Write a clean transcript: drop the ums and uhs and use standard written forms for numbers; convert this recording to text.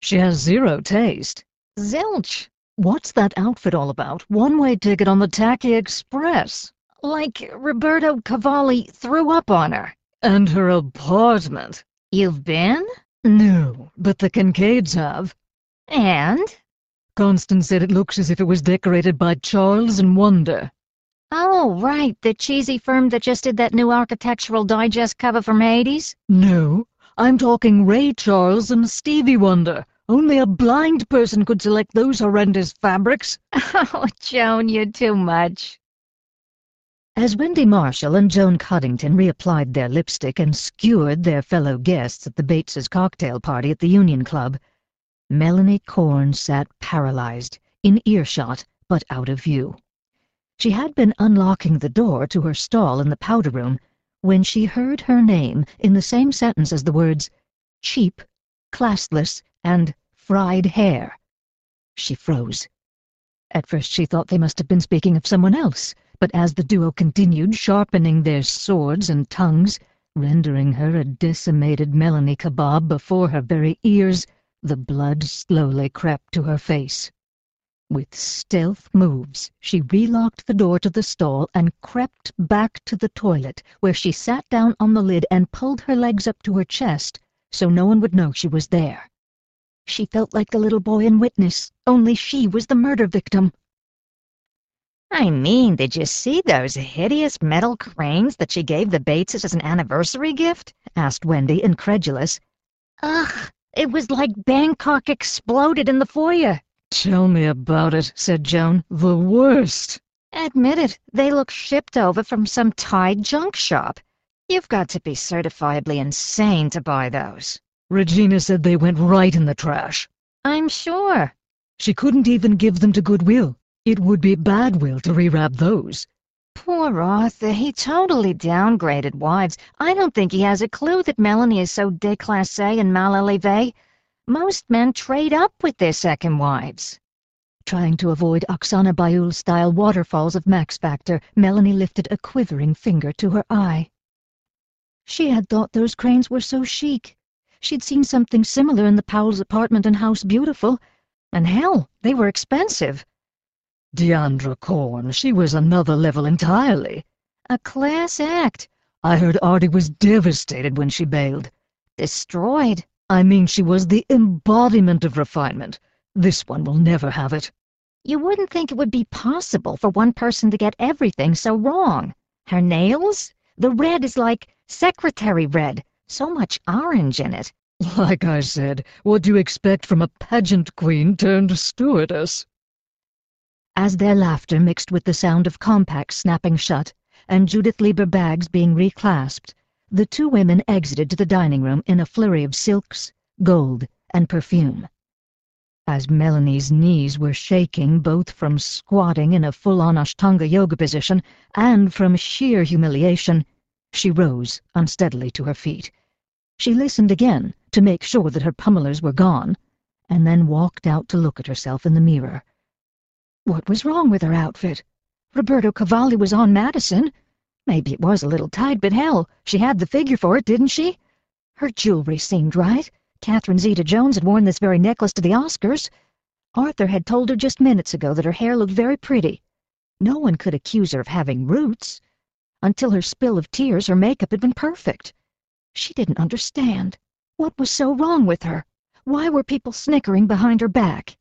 She has zero taste. Zilch! What's that outfit all about? One-way ticket on the Tacky Express. Like Roberto Cavalli threw up on her. And her apartment. You've been? No, but the Kincaids have. And? Constance said it looks as if it was decorated by Charles and Wonder. Oh, right, the cheesy firm that just did that new Architectural Digest cover from Hades? No, I'm talking Ray Charles and Stevie Wonder. Only a blind person could select those horrendous fabrics. Oh, Joan, you're too much. As Wendy Marshall and Joan Coddington reapplied their lipstick and skewered their fellow guests at the Bateses' cocktail party at the Union Club, Melanie Corn sat paralyzed, in earshot but out of view. She had been unlocking the door to her stall in the powder room when she heard her name in the same sentence as the words cheap, classless, and fried hare. She froze. At first she thought they must have been speaking of someone else, but as the duo continued sharpening their swords and tongues, rendering her a decimated Melanie kebab before her very ears, the blood slowly crept to her face. With stealth moves, she relocked the door to the stall and crept back to the toilet, where she sat down on the lid and pulled her legs up to her chest so no one would know she was there. She felt like the little boy in Witness, only she was the murder victim. I mean, did you see those hideous metal cranes that she gave the Bateses as an anniversary gift? Asked Wendy, incredulous. Ugh, it was like Bangkok exploded in the foyer. Tell me about it, said Joan. The worst. Admit it, they look shipped over from some Thai junk shop. You've got to be certifiably insane to buy those. Regina said they went right in the trash. I'm sure. She couldn't even give them to Goodwill. It would be bad will to rewrap those. Poor Arthur, he totally downgraded wives. I don't think he has a clue that Melanie is so déclassée and mal élevée. Most men trade up with their second wives. Trying to avoid Oksana Bayul-style waterfalls of Max Factor, Melanie lifted a quivering finger to her eye. She had thought those cranes were so chic. She'd seen something similar in the Powell's apartment in House Beautiful, and hell, they were expensive. Deandra Corn, she was another level entirely. A class act. I heard Artie was devastated when she bailed. Destroyed. I mean, she was the embodiment of refinement. This one will never have it. You wouldn't think it would be possible for one person to get everything so wrong. Her nails? The red is like secretary red. So much orange in it. Like I said, what do you expect from a pageant queen turned stewardess? As their laughter mixed with the sound of compacts snapping shut and Judith Lieber bags being reclasped, the two women exited to the dining room in a flurry of silks, gold, and perfume. As Melanie's knees were shaking both from squatting in a full-on Ashtanga yoga position and from sheer humiliation, she rose unsteadily to her feet. She listened again to make sure that her pummelers were gone, and then walked out to look at herself in the mirror. What was wrong with her outfit? Roberto Cavalli was on Madison. Maybe it was a little tight, but hell, she had the figure for it, didn't she? Her jewelry seemed right. Catherine Zeta-Jones had worn this very necklace to the Oscars. Arthur had told her just minutes ago that her hair looked very pretty. No one could accuse her of having roots. Until her spill of tears, her makeup had been perfect. She didn't understand. What was so wrong with her? Why were people snickering behind her back?